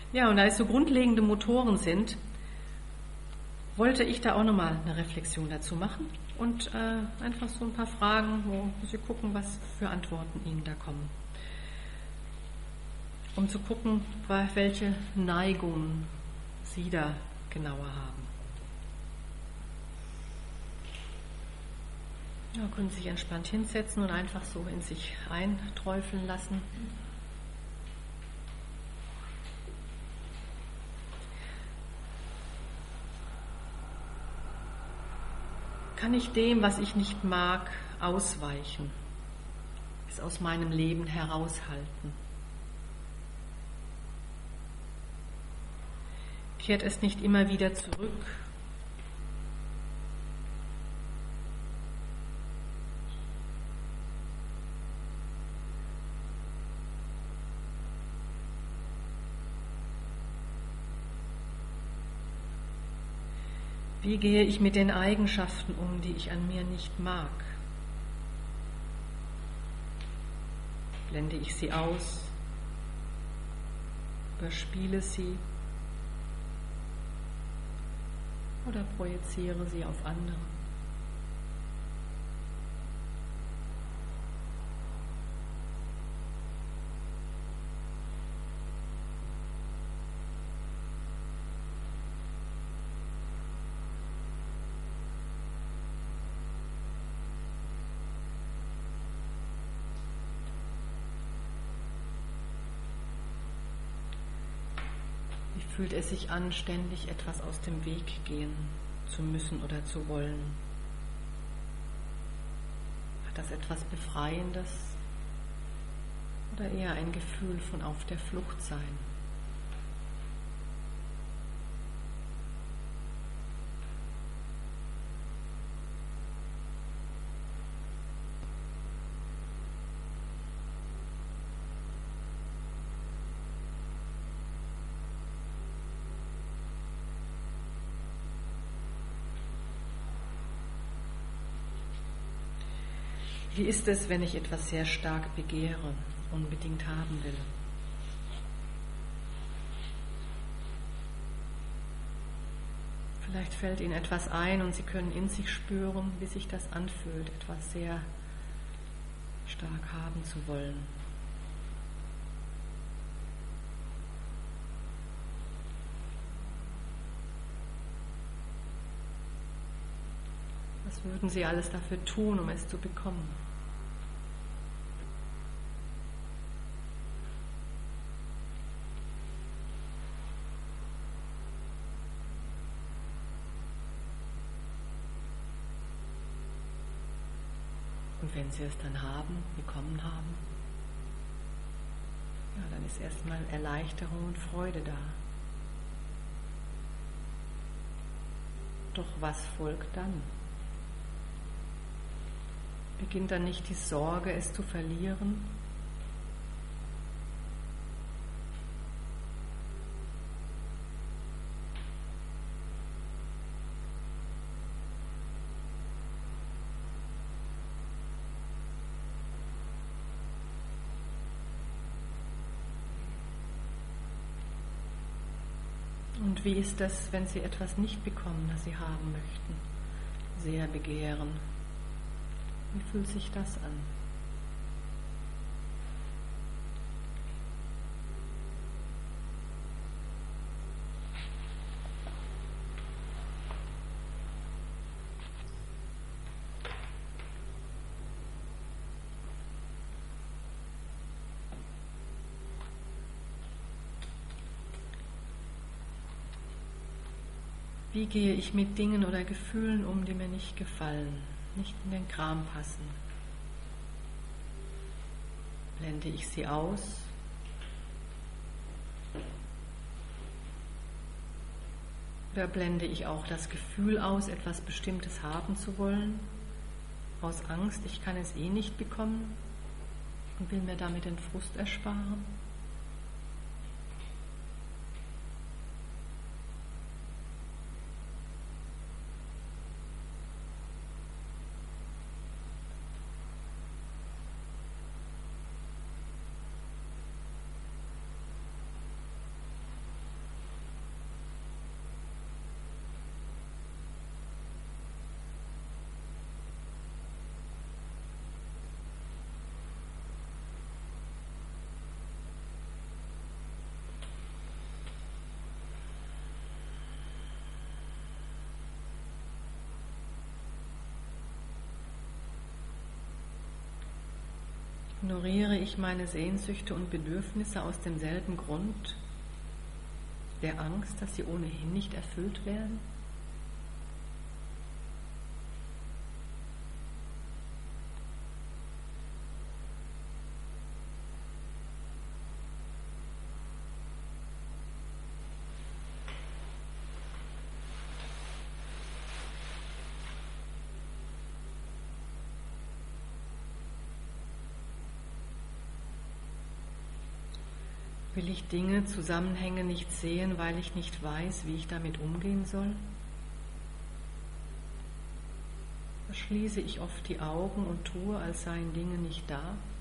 Ja, und da es so grundlegende Motoren sind, wollte ich da auch nochmal eine Reflexion dazu machen und einfach so ein paar Fragen, wo Sie gucken, was für Antworten Ihnen da kommen. Um zu gucken, welche Neigungen Sie da genauer haben. Ja, können Sie sich entspannt hinsetzen und einfach so in sich einträufeln lassen. Kann ich dem, was ich nicht mag, ausweichen, es aus meinem Leben heraushalten? Kehrt es nicht immer wieder zurück? Wie gehe ich mit den Eigenschaften um, die ich an mir nicht mag? Blende ich sie aus? Überspiele sie? Oder projiziere sie auf andere? Wie fühlt es sich an, ständig etwas aus dem Weg gehen zu müssen oder zu wollen? Hat das etwas Befreiendes oder eher ein Gefühl von auf der Flucht sein? Wie ist es, wenn ich etwas sehr stark begehre, unbedingt haben will? Vielleicht fällt Ihnen etwas ein und Sie können in sich spüren, wie sich das anfühlt, etwas sehr stark haben zu wollen. Was würden Sie alles dafür tun, um es zu bekommen? Und wenn Sie es dann bekommen haben, ja, dann ist erstmal Erleichterung und Freude da. Doch was folgt dann? Beginnt dann nicht die Sorge, es zu verlieren? Und wie ist das, wenn Sie etwas nicht bekommen, das Sie haben möchten? Sehr begehren. Wie fühlt sich das an? Wie gehe ich mit Dingen oder Gefühlen um, die mir nicht gefallen, nicht in den Kram passen? Blende ich sie aus? Oder blende ich auch das Gefühl aus, etwas Bestimmtes haben zu wollen, aus Angst, ich kann es eh nicht bekommen und will mir damit den Frust ersparen? Ignoriere ich meine Sehnsüchte und Bedürfnisse aus demselben Grund, der Angst, dass sie ohnehin nicht erfüllt werden? Will ich Dinge, Zusammenhänge nicht sehen, weil ich nicht weiß, wie ich damit umgehen soll? Verschließe ich oft die Augen und tue, als seien Dinge nicht da?